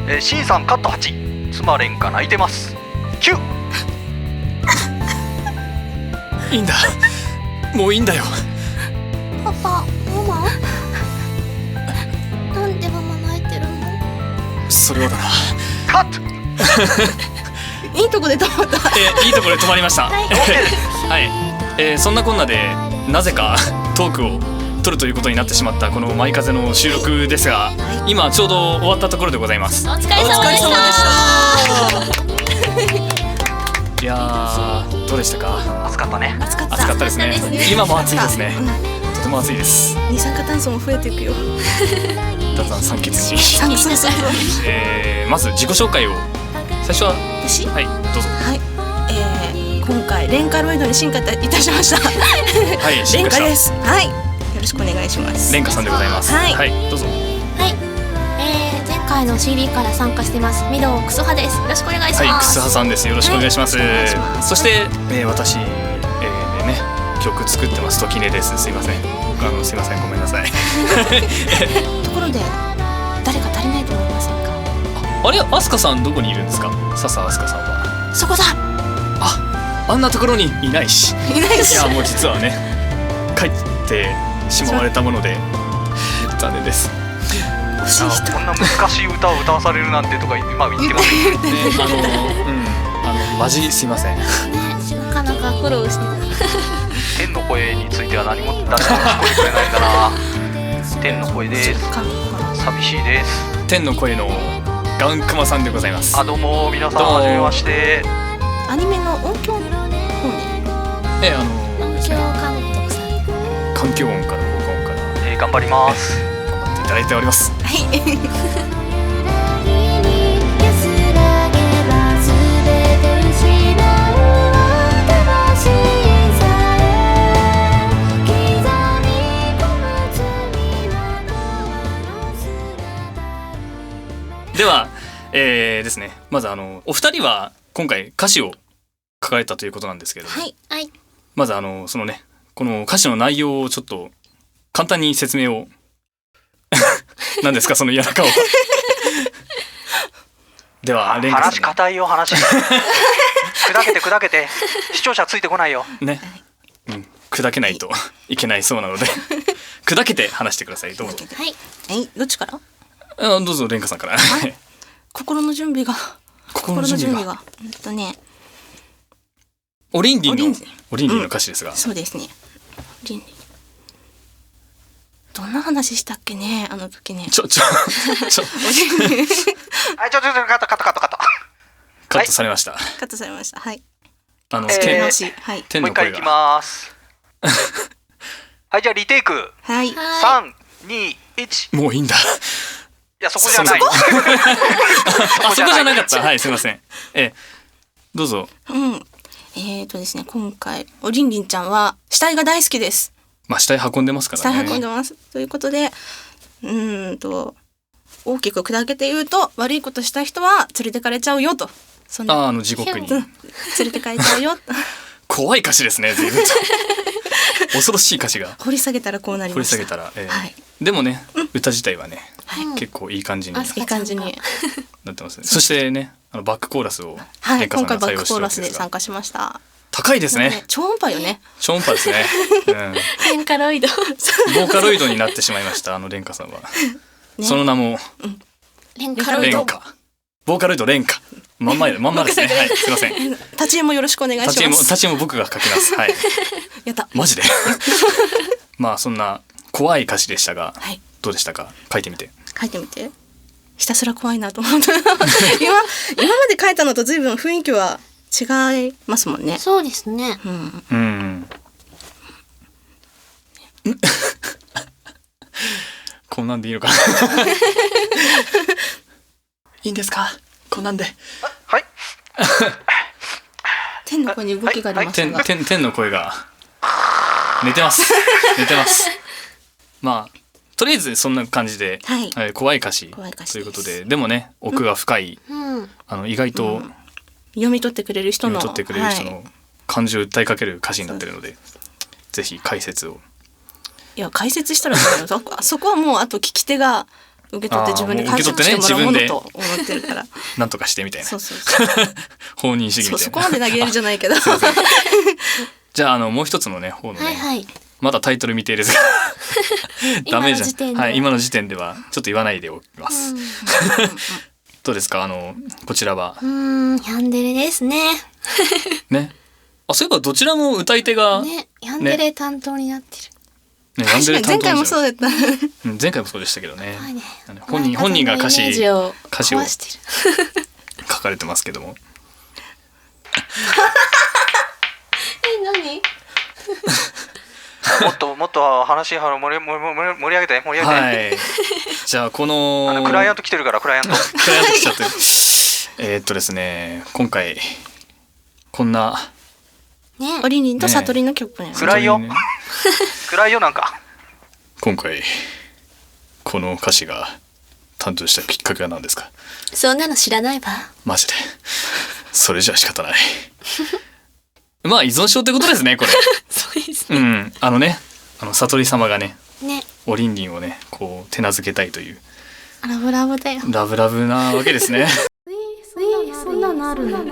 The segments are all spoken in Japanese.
C さんカット8、妻蓮華泣いてます9。 いいんだ、もういいんだよ。 パパ、ママなんでママ泣いてるの？ それはだな。 カットいいとこで止まった。 いいところで止まりました。 はいはい、そんなこんなでなぜかトークを取るということになってしまったこのマイ風の収録ですが、今ちょうど終わったところでございます。 お疲れ様でした。 いやー、どうでしたか？ 暑かったね。 暑かった。 暑かったですね。今も暑いですね。とても暑いです。 二酸化炭素も増えていくよ。 だんだん酸欠に。 そうそうそう。 まず自己紹介を最初は。 私？ はい、どうぞ。 はい。今回レンカロイドに進化いたしました。 はい、進化した。 レンカです。はい。よろしくお願いします。 レンカさんでございます。 はい、 はい、どうぞ。 はい、前回の CD から参加してますミドクスハです。よろしくお願いしはい、 ます。 クスハさんです。よろしくお願いします。 はいお願いします。 そして、私、ね、曲作ってます。時音です。すいません。すいません、ごめんなさい。 ところで誰か足りないと思いませんか？ あれ、アスカさんどこにいるんですか？笹アスカさんは。 そこだ。 あんなところにいないし。 いないし。 いや、もう実はね、帰ってしまわれたもので残念です。 欲しい人。 こんな難しい歌を歌わされるなんてとか今言ってますね。 マジすいません。 ね、なかなか苦労してた。 天の声については何も誰も聞こえてくれないんだな。天の声です。寂しいです。 天の声のガンクマさんでございます。 どうも皆さん、はじめまして。 アニメの音響の方に。 音響監督さん。 環境音から効果音から、 頑張ります。 頑張っていただいております。 はい。 では、ですね、まずお二人は今回歌詞を書かれたということなんですけども、 はい。 はい。 まずそのね、この歌詞の内容をちょっと簡単に説明を何ですかその嫌な顔。ではレンカさん、 話硬いよ話。砕けて視聴者ついてこないよね、砕けないといけないそうなので砕けて話してください。どうぞ。 はい。 どっちから？ どうぞレンカさんから。 心の準備が。 オリンディの歌詞ですが、 そうですね。倫理。どんな話したっけね、あの時ね。 ちょはい、ちょカットカットされました。 カットされました。はい。 はい、 はい。 もう一回いき天の声が。 ます。はい、じゃあリテイク。 はい。 3、2、1。 もういいんだ。 いや、そこじゃない。 そこじゃなかった。はい、すみません。どうぞ。 ですね、今回おりんりんちゃんは死体が大好きです。 まあ死体運んでますから死ね。 体運んでます。ということで、大きく砕けて言うと、悪いことした人は連れてかれちゃうよと。そんな地獄に。 連れてかれちゃうよ。 怖い歌詞ですね。随分と恐ろしい歌詞が。 掘り下げたらこうなりました。 掘り下げたら、 はい。 でもね、歌自体はね、 はい。 結構いい感じにあいい感じに。 なってますね。そしてね、バックコーラスをはい。 レンカさ今回バックコーんが採用してるわラスですけでが参加しました。 高いですね。 超音波よね。 超音波ですね。 レンカロイド。 ボーカロイドになってしまいましたレンカさんは。その名もレンカロイド。 レンカ。ボーカロイドレンカ。まんまですね。はい、すいません。 立ち絵もよろしくお願いします。 立ち絵も僕が書きます。はい。 やった。 マジで。まあそんな怖い歌詞でしたが、 はい。 どうでしたか？書いてみて。 書いてみて。ひたすら怖いなと思って。今まで書いたのと随分雰囲気は違いますもんね。 そうですね。 こんなんでいいのかな。いいんですか？こんなんで。 はい。 天の声に動きがありましたが。 天の声が寝てます。まあとりあえずそんな感じで、怖い歌詞ということで、でもね、奥が深い、意外と読み取ってくれる人の感情を訴えかける歌詞になってるので、ぜひ解説を。 いや解説したらそこはもうあと聞き手が受け取って自分で解釈してもらうものと思ってるから。 なんとかしてみたいなそうそうそう。 放任主義みたいな。 そこまで投げるじゃないけど。 じゃあもう一つのね方のね、 はいはい。 まだタイトル未定ですがダメじゃん。 今の時点ではい、今の時点ではちょっと言わないでおきます。どうですかこちらはヤンデレですね。 ね。あ、そういえばどちらも歌い手がね、ヤンデレ担当になってる。 ね、ヤンデレ担当前回もそうだった。 うん前回もそうでしたけどね。 はいね。 本人が歌詞イメージを歌詞を壊してる。 書かれてますけども。 何？ もっと話盛り上げて。 はい。じゃあこのクライアント来てるからクライアント。 クライアント来ちゃってる。ですね、今回こんなね。 オリリンとサトリの曲ね。 暗いよね暗いよなんか。 今回この歌詞が誕生したきっかけは何ですか？ そんなの知らないわ。 マジで。それじゃ仕方ない。まあ依存症ってことですねこれ。 そうですうね。 ん、悟り様がね、 ね。 おりんりんをねこう手なずけたいというラブラブだよ。 ラブラブなわけですね。 そんなのあるの？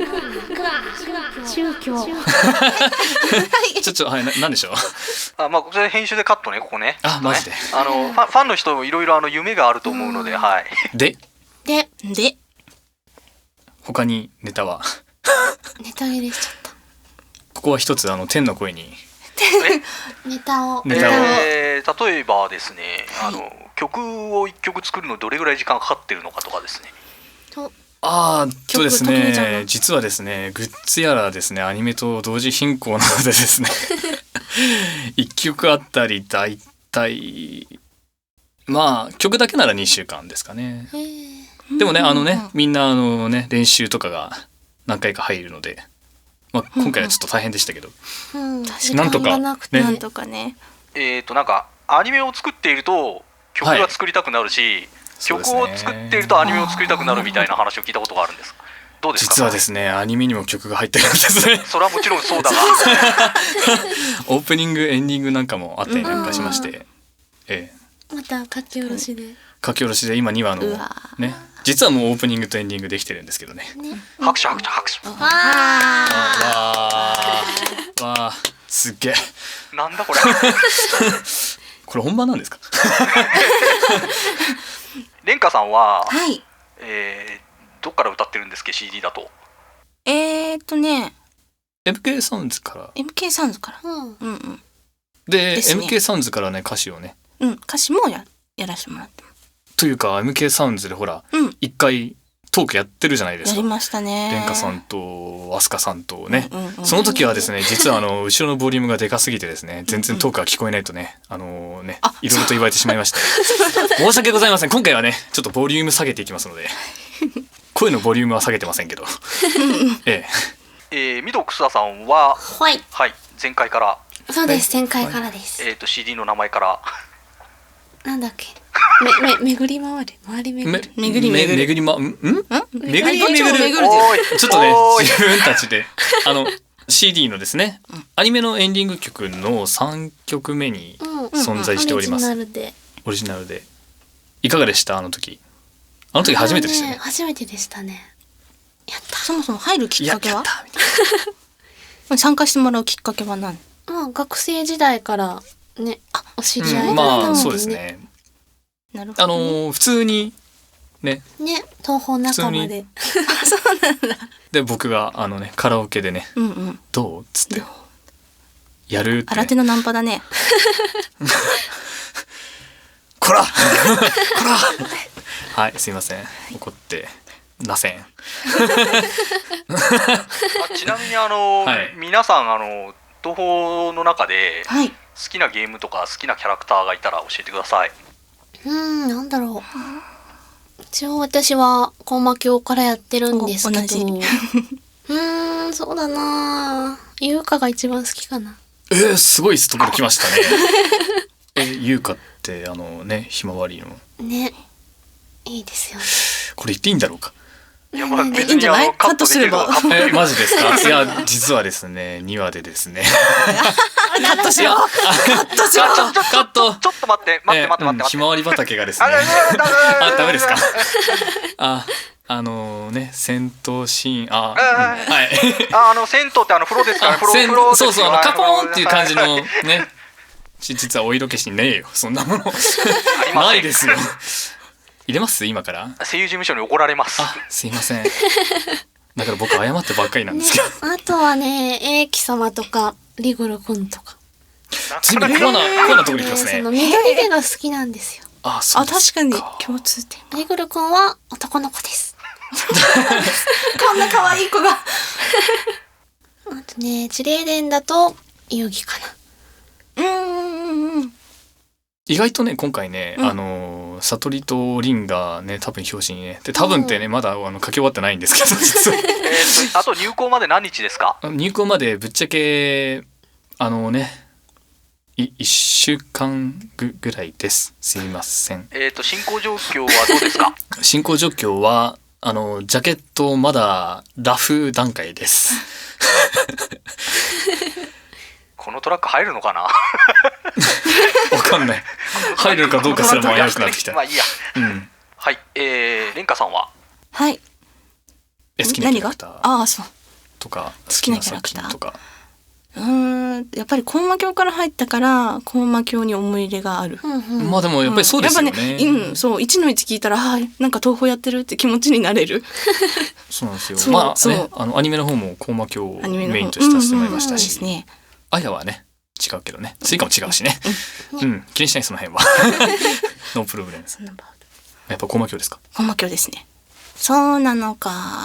宗教。 はいなんでしょう。 まあこれ編集でカットねここね。 あマジで。 ファンの人もいろいろ夢があると思うので、はい。 でで、 他にネタはネタ切れしちゃった。 ここは一つ天の声にネタを。 ネタを例えばですね、曲を1曲作るのどれぐらい時間かかってるのかとかですね。 です曲得意じゃんね、実はですねグッズやらですねアニメと同時進行なのでですね1曲あったりだいたいまあ曲だけなら2週間ですかね。でもねみんな練習とかが何回か入るので、まあ、今回はちょっと大変でしたけど、なんとかねなんとかね。 なんかアニメを作っていると曲が作りたくなるし、曲を作っているとアニメを作りたくなるみたいな話を聞いたことがあるんです。どうですか？ 実はですねアニメにも曲が入ってるんですね。 それはもちろんそうだがオープニングエンディングなんかもあったりなんかしまして、 また書き下ろしで。 書き下ろしで今2話のね実はもうオープニングとエンディングできてるんですけどね。 拍手。 わあすっげえ。 なんだこれ。 これ本番なんですか？ レンカさんは、 はい。 どっから歌ってるんですっけ CD だと。 ね、 MK サウンズから MK サウンズから。 うん。 でですね MK サウンズからね歌詞をね歌詞もやらせてもらってます。 というか MK サウンズでほら一回トークやってるじゃないですか。 やりましたね。 レンカさんとアスカさんとね、 うんその時はですね実は後ろのボリュームがでかすぎてですね全然トークが聞こえないとねいろいろと言われてしまいまして申し訳ございません。今回はねちょっとボリューム下げていきますので声のボリュームは下げてませんけどミドクスアさんははい。 はい前回からそうです。前回からです。 CD の名前からなんだっけ。巡り回る。回り巡る。 巡り巡る巡りまん巡りどっちも巡る巡るおいちょっとねおい自分たちでCD のですねアニメのエンディング曲の3曲目に存在しております。 オリジナルで。 オリジナルでいかがでしたあの時初めてでしたよね。 初めてでしたね。やった。 そもそも入るきっかけはやったみたい参加してもらうきっかけは何？ 学生時代からね、お知り合いな、まあそうです。ね。 なるほどね。 普通にねね、東宝仲間で。 で僕がカラオケでねどうっつってやるってね新手のナンパだね。 こらこらはいすいません怒ってなせん。 ちなみにはい皆さん東宝の中ではい。 好きなゲームとか好きなキャラクターがいたら教えてください。 なんだろう。一応私はコンマ教からやってるんですけど。 同じそうだな。優香が一番好きかな。 すごいところ来ましたね。優香ってひまわりのね、いいですよね。 これ言っていいんだろうか。 いや、まあ、 ね別いいんじゃないカットできるのはカットすればカットできるマジですか？いや実はですね2話でですねカットしよう。カットしよう。 カットちょっと待って待って待って待ってひまわり畑がですねあダメですか？ね戦闘シーンはい銭湯って風呂ですから風呂せん風呂ですよそうそうカポーンっていう感じのはいね実はお色気しねえよそんなものありませんないですよ。入れます今から。 声優事務所に怒られます。 すいません。だから僕謝ってばっかりなんですけど、 あとはね、英樹様とかリグル君とか、 全部コアなところに行きますそのね。 緑手が好きなんですよ。 そうです確かに共通点。 リグル君は男の子です。 こんな可愛い子が。 あとね、ジレーデンだと遊戯かな。 意外とね今回ね、悟りとリンがね多分表紙にねで多分ってねまだ書き終わってないんですけど実はあと入校まで何日ですか？ 入校までぶっちゃけ1週間ぐらいです。すいません。 進行状況はどうですか？ 進行状況はジャケットまだラフ段階です。 このトラック入るのかな？ わかんない。入るかどうかすらも危うくなってきた。 まあいいや。はい、レンカさんははい。 好きなキャラクターそう。 とか好きなキャラクター好きな作品とか。 やっぱりコンマ教から入ったからコンマ教に思い入れがある。 まあでもやっぱりそうですよね。 やっぱね、そう1の1聞いたらなんか東宝やってるって気持ちになれる。 そうなんですよ。 そうまあそうねアニメの方もコンマ教をアニメの方メインとしてさせてもらいましたし、 ですね。 あやはね違うけどね、スイカも違うしね。気にしないその辺は。ノープロブレム。やっぱコンマ教ですか？ コンマ教ですね。そうなのか。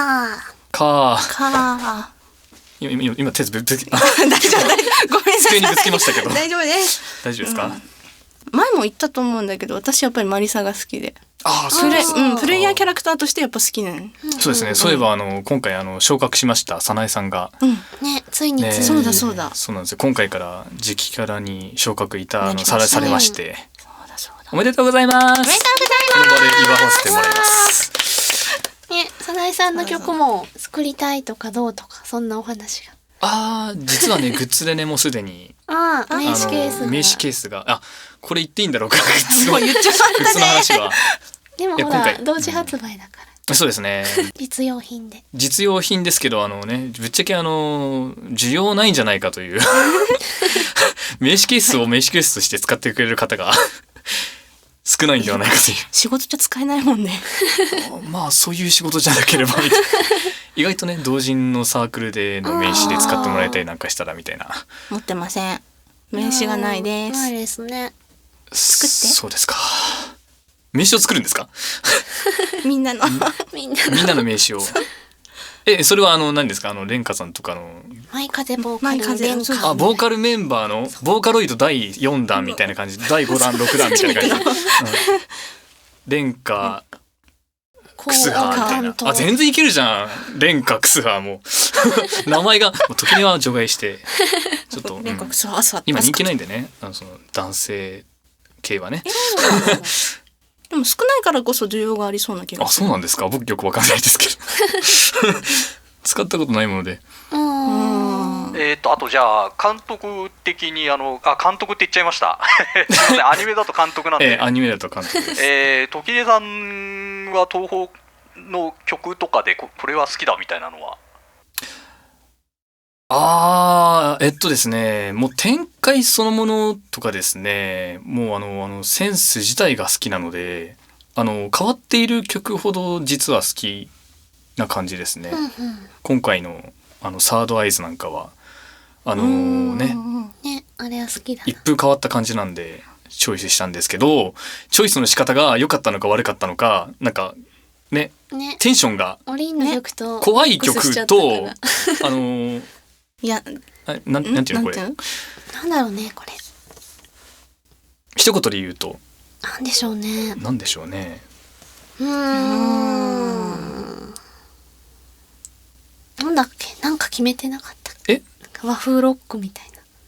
今手ぶつけ大丈夫ごめんなさい。 机にぶつけましたけど大丈夫です。 大丈夫ですか？ 前も言ったと思うんだけど私やっぱりマリサが好きでそうですか。 プレイヤーキャラクターとしてやっぱ好きなの。 そうですね。そういえば今回昇格しました早苗さんがね、ついにねそうだそうだ。 そうなんですよ。今回から次期キャラに昇格ねされましてそうだそうだ。 おめでとうございます。 おめでとうございこの場で祝わせてもらいます。 ね、早苗さんの曲も作りたいとかどうとかそんなお話が。 実はねグッズでねもうすでに名刺ケースが。 名刺ケースがこれ言っていいんだろうかグッズのもう言っちゃったねグッズの話はでもほらいや今回同時発売だからそうですね。 実用品で。 実用品ですけどぶっちゃけ需要ないんじゃないかという名刺ケースを名刺ケースとして使ってくれる方が少ないんではないかという仕事じゃ使えないもんね。 まあそういう仕事じゃなければみたいな意外とね同人のサークルでの名刺で使ってもらえたりなんかしたらみたいな。 持ってません。名刺がないでないす。 ですね。 作ってそうですか。名刺を作るんですか？ みんなのみんなみんなの名刺をそれは何ですか？レンカさんとかのマイ風ボーカルのレンそうカ。 ボーカルメンバーのボーカロイド第4弾みたいな感じ第5弾6弾みたいな感じレンカクスハーみたいな。全然いけるじゃん。レンカクスハーも名前が時には除外してちょっと、今人気ないんでねその男性系はね。 でも少ないからこそ需要がありそうな気がする。 そうなんですか？僕よくわかんないですけど使ったことないもので。 あとじゃあ監督的に監督って言っちゃいましたすいませんアニメだと監督なんで、 アニメだと監督です。 時出さんは東宝の曲とかでこれは好きだみたいなのは？ ですねもう展開そのものとかですねもうセンス自体が好きなので変わっている曲ほど実は好きな感じですね。今回のサードアイズなんかはねあれは好きだな。 一風変わった感じなんでチョイスしたんですけどチョイスの仕方が良かったのか悪かったのかなんかねテンションがオリンの曲と怖い曲といやなんていうのこれなんだろうねこれ一言で言うとなんでしょうね。 なんでしょうね。 なんだっけなんか決めてなかったっけ？なんか和風ロックみたい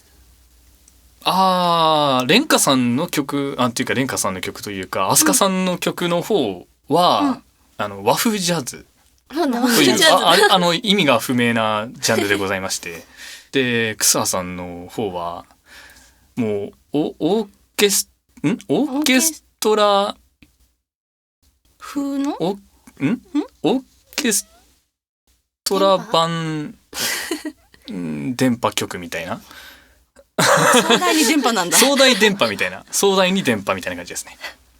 な。 レンカさんの曲っていうかレンカさんの曲というか飛鳥さんの曲の方は、和風ジャズ本のというジャズ意味が不明なジャンルでございましてで草さんの方はもうオーケストラ風のオーケストラ版電波局みたいな壮大に電波なんだ。 壮大電波みたいな壮大に電波みたいな感じですね。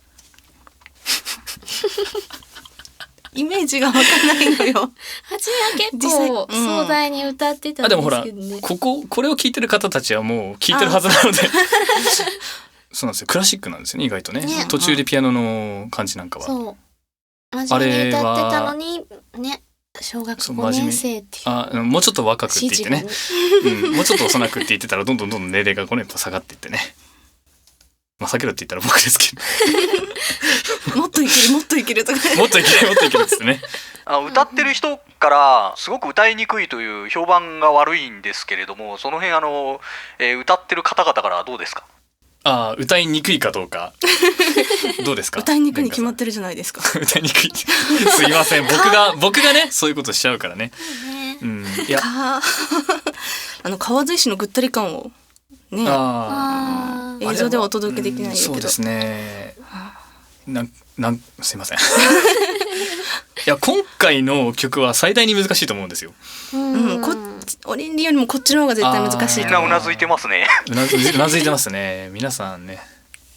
イメージがわかんないのよ。 初めは結実際構壮大に歌ってたんでもほらですけどね。 これを聞いてる方たちはもう聞いてるはずなのでそうなんですよクラシックなんですよね意外とねね途中でピアノの感じなんかはそう真面目に歌ってたのにね小学そう 5年生っていうもうちょっと若くって言ってね指示もうちょっと幼くって言ってたらどんどん年齢がこうねやっぱ下がっていってねまあ下げろって言ったら僕ですけどもっといけるもっといけるとか。 もっといけるもっといけるっつってね歌ってる人からすごく歌いにくいという評判が悪いんですけれども、その辺歌ってる方々からはどうですか？ 歌いにくいかどうかどうですか？ 歌いにくいに決まってるじゃないですか。 歌いにくいすいません僕がねそういうことしちゃうからね。いや川津石のぐったり感をね映像ではお届けできないけど、 そうですねすいませんいや今回の曲は最大に難しいと思うんですよ。 オリンリよりもこっちの方が絶対難しい。 みんなうなずいてますね。 うなずいてますね皆さんね。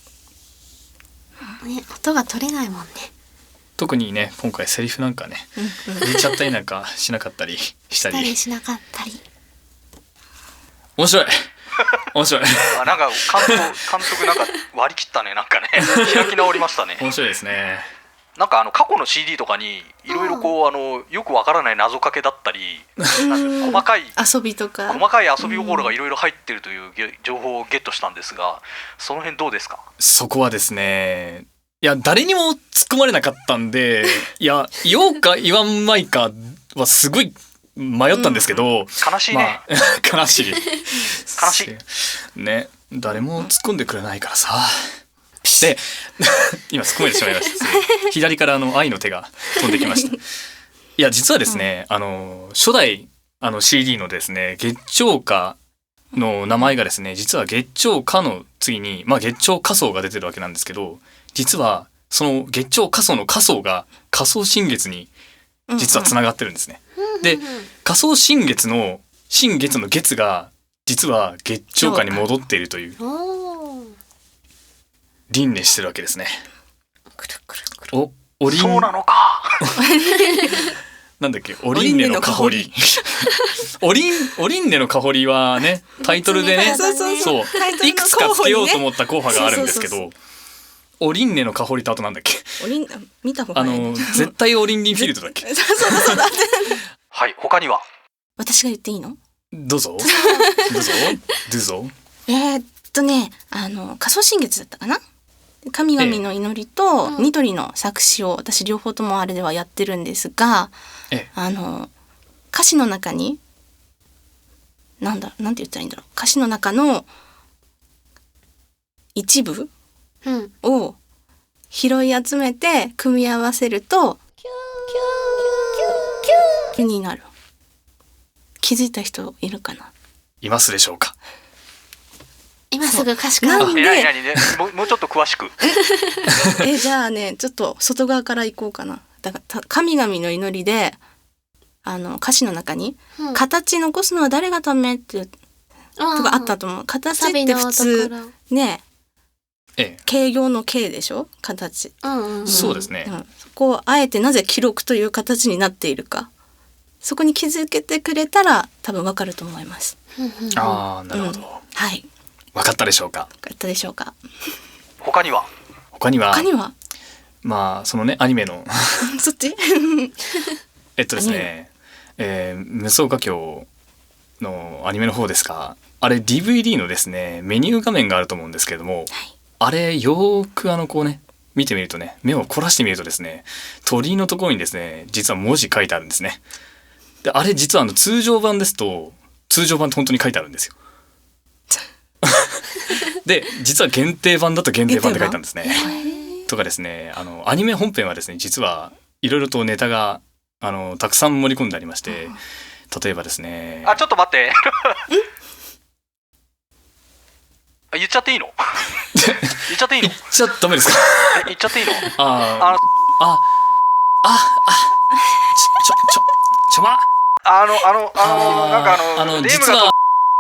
音が取れないもんね。 特にね今回セリフなんかね言っちゃったりなんかしなかったりしたりしなかったり。 面白いなんか監督なんか割り切ったねなんかね開き直りましたね。 面白いですね。 なんか過去の CD とかにいろいろこうよくわからない謎かけだったりなんか細かい遊びとか遊び心がいろいろ入ってるという情報をゲットしたんですが、その辺どうですか？ そこはですねいや誰にも突っ込まれなかったんでいや言おうか言わんまいかはすごい迷ったんですけど、 悲しいね、 悲しい悲しいね誰も突っ込んでくれないからさで今突っ込めてしまいました左から愛の手が飛んできましたいや実はですね、初代CD のですね月長歌の名前がですね実は月長歌の次に月長歌奏が出てるわけなんですけど、実はその月長歌奏の歌奏が仮想新月に実はつながってるんですね。で仮想新月の月が実は月長歌に戻っているという輪廻してるわけですね。 そうなのかなんだっけオリンネの香りオリンネの香りはねタイトルでねそういくつかつけようと思った候補があるんですけど、オリンネの香りとあとなんだっけ見た方がいい絶対オリンリンフィールドだっけはい他には私が言っていいの？ どうぞ仮想新月だったかな。神々の祈りとニトリの作詞を私両方ともあれではやってるんですが、歌詞の中になんて言ったらいいんだろう、歌詞の中の一部を拾い集めて組み合わせるとキュになる。気づいた人いるかな？ いますでしょうか？ 今すぐ歌詞から何もうちょっと詳しくじゃあねちょっと外側から行こうかな。だから神々の祈りで歌詞の中に、形残すのは誰がためってとかあったと思う。形って普通ね形容の形でしょ形、 そうですね、 そこをあえてなぜ記録という形になっているか、そこに気づけてくれたら多分わかると思います。 なるほど、 はいわかったでしょうか？ わかったでしょうか？ 他にはそのねアニメのそっちですね無双歌教のアニメの方ですか、あれ DVD のですねメニュー画面があると思うんですけれども、あれよーくこうね見てみるとね目を凝らしてみるとですね鳥居のところにですね実は文字書いてあるんですね。であれ実は通常版ですと通常版って本当に書いてあるんですよで実は限定版だと限定版って書いてあるんですね。とかですねアニメ本編はですね実はいろいろとネタがたくさん盛り込んでありまして、例えばですね、 あ、ちょっと待ってあ、言っちゃっていいの言っちゃっていいの言っちゃダメですか？ 言っちゃっていいのあちょまなんかレム実は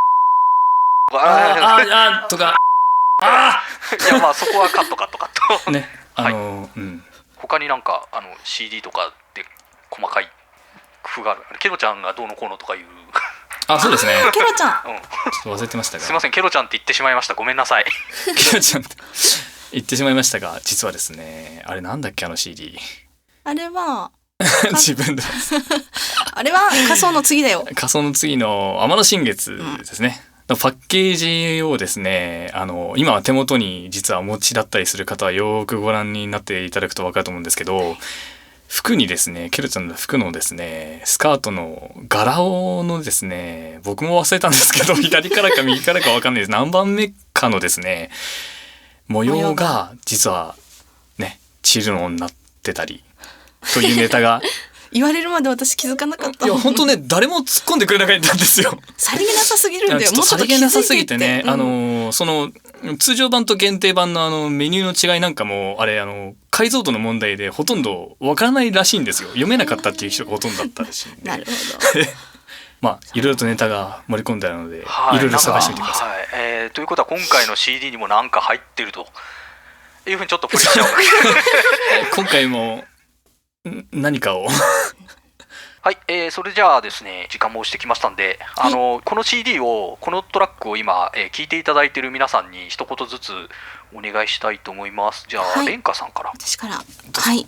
とかいや、まあそこはカットね、 他になんかCD とかで細かい工夫がある。ケロちゃんがどうのこうのとかいうそうですね。 ケロちゃん、 うん、 ちょっと忘れてましたが、 すいません、ケロちゃんって言ってしまいました。ごめんなさい。 ケロちゃんって言ってしまいましたが、実はですね、あれなんだっけ、CD あれは自分であれは仮想の次だよ。 仮想の次の天の新月ですね、パッケージをですね、今は手元に実はお持ちだったりする方はよくご覧になっていただくと分かると思うんですけど、服にですね、ケロちゃんの服のですね、スカートの柄のですね、僕も忘れたんですけど左からか右からか分かんないです、何番目かのですね、模様が実はね、チルノになってたりというネタが言われるまで私気づかなかった。 いや本当ね、誰も突っ込んでくれなかったんですよ。 さりげなさすぎるんだよ。もうちょっとさりげなさすぎてね、 うん、 その通常版と限定版のメニューの違いなんかもあれ解像度の問題でほとんどわからないらしいんですよ。読めなかったっていう人がほとんどだったらしいんで。 なるほど。 まあいろいろとネタが盛り込んであるので、いろいろ探してみてください。 はい、ということは今回の CD にもなんか入ってるというふうにちょっとプレッシャーを今回も何かをはい、それじゃあですね、時間も押してきましたんで、この CD を、このトラックを今、聴いていただいている皆さんに一言ずつお願いしたいと思います。じゃあ、 はい、 レンカさんから。 私から。はい。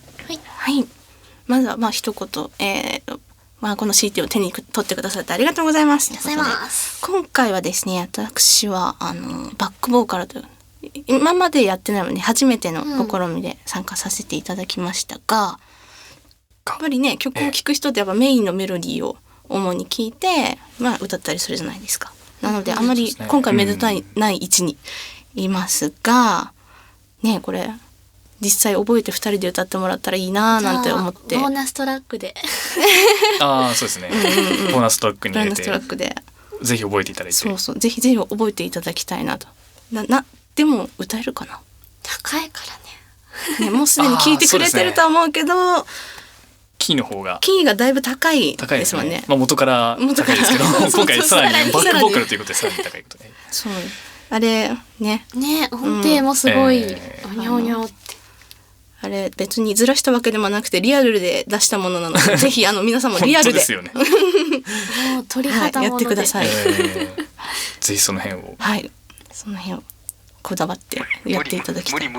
まずは一言、この CD を手に取ってくださってありがとうございます。 ありがとうございます。 今回はですね、私はバックボーカルという今までやってないので初めての試みで参加させていただきましたが、やっぱりね、曲を聴く人ってやっぱメインのメロディーを主に聴いて、歌ったりするじゃないですか。なのであまり今回めでたいない位置にいますが、ね、これ実際覚えて2人で歌ってもらったらいいななんて思って、 ボーナストラックでそうですね、ボーナストラックに入れて、 ボーナストラックでぜひ覚えていただいて、 そうぜひ覚えていただきたいなと。でも歌えるかな。 高いからね。 もうすでに聴いてくれてるとは思うけど、 キーがだいぶ高いですもんね。 元から高いですけど今回さらにバックボーカルということでさらに高いことね。 そうあれね音程もすごいおにょおにょって、 あれ別にずらしたわけでもなくてリアルで出したものなのでぜひ皆さんもリアルでですよねもう取り方もので、 やってください。 ぜひその辺をその辺をこだわってやっていただきたい。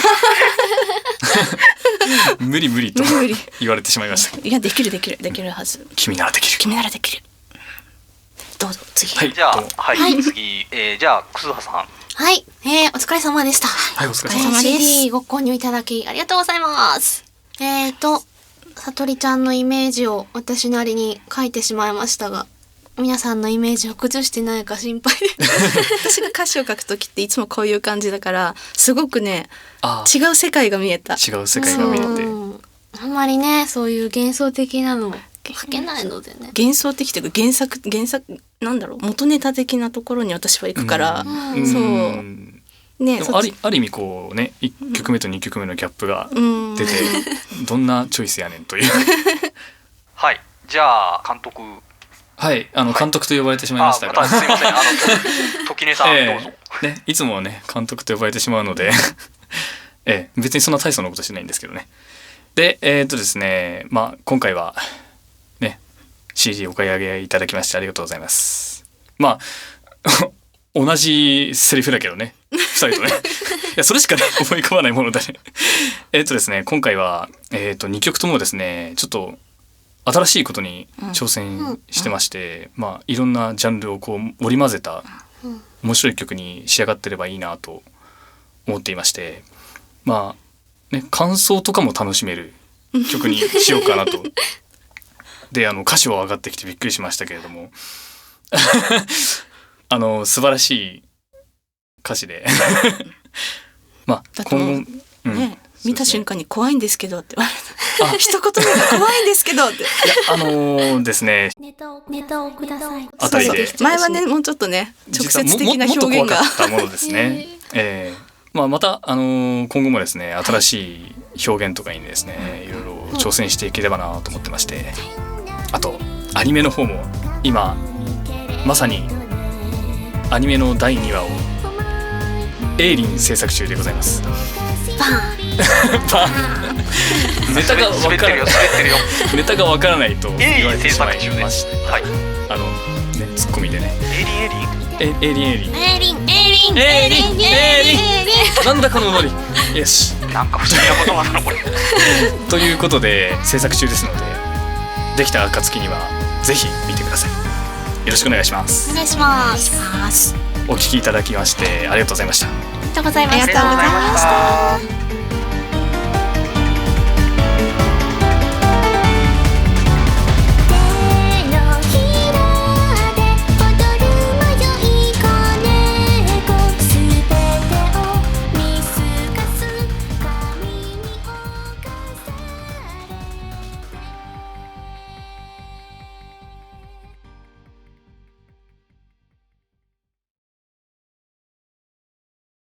無理と言われてしまいました。 いやできるはず。 君ならできる。 どうぞ次。 じゃあ次、じゃあ楠葉さん。 はい、お疲れ様でした。 はい、お疲れ様です。 CD ご購入いただきありがとうございます。さとりちゃんのイメージを私なりに書いてしまいましたが、皆さんのイメージを崩してないか心配で私が歌詞を書くときっていつもこういう感じだからすごくね違う世界が見えた。 違う世界が見えて、 あんまりねそういう幻想的なの書けないのでね。 幻想的というか原作なんだろう、元ネタ的なところに私は行くから、そうね、 ある意味こうね、1曲目と2曲目のギャップが出て、どんなチョイスやねんというはい、じゃあ監督。 はい、監督と呼ばれてしまいましたが、 すいません、時根さん、どうぞ。 ね、いつもね監督と呼ばれてしまうので別にそんな大層なことしないんですけどね。でですね、今回はね CD お買い上げいただきましてありがとうございます。同じセリフだけどね、2人とねいやそれしかね思い浮かばないものでですね、今回は2曲ともですねちょっと新しいことに挑戦してまして、いろんなジャンルをこう織り交ぜた面白い曲に仕上がってればいいなと思っていまして、感想とかも楽しめる曲にしようかなとで歌詞は上がってきてびっくりしましたけれども素晴らしい歌詞で今後、 見た瞬間に怖いんですけどって言われた。一言目が怖いんですけどって。 ですね、 ネタをください。 あたりでそう前はねもうちょっとね直接的なもっと表現が怖かったものですね。また今後もですね新しい表現とかにですねいろいろ挑戦していければなと思ってまして、あとアニメの方も今まさにアニメの第2話をエイリン制作中でございます。ネタが分からないネタが分からないと言われてしまいまして、 はい、 ツッコミでね、エイリンなんだこのノリ、よし、 なんか不思議なことなのこれということで制作中ですので、できた暁にはぜひ見てください。よろしくお願いします。 お願いします。 お聞きいただきましてありがとうございました。 ありがとうございました。 ありがとうございました。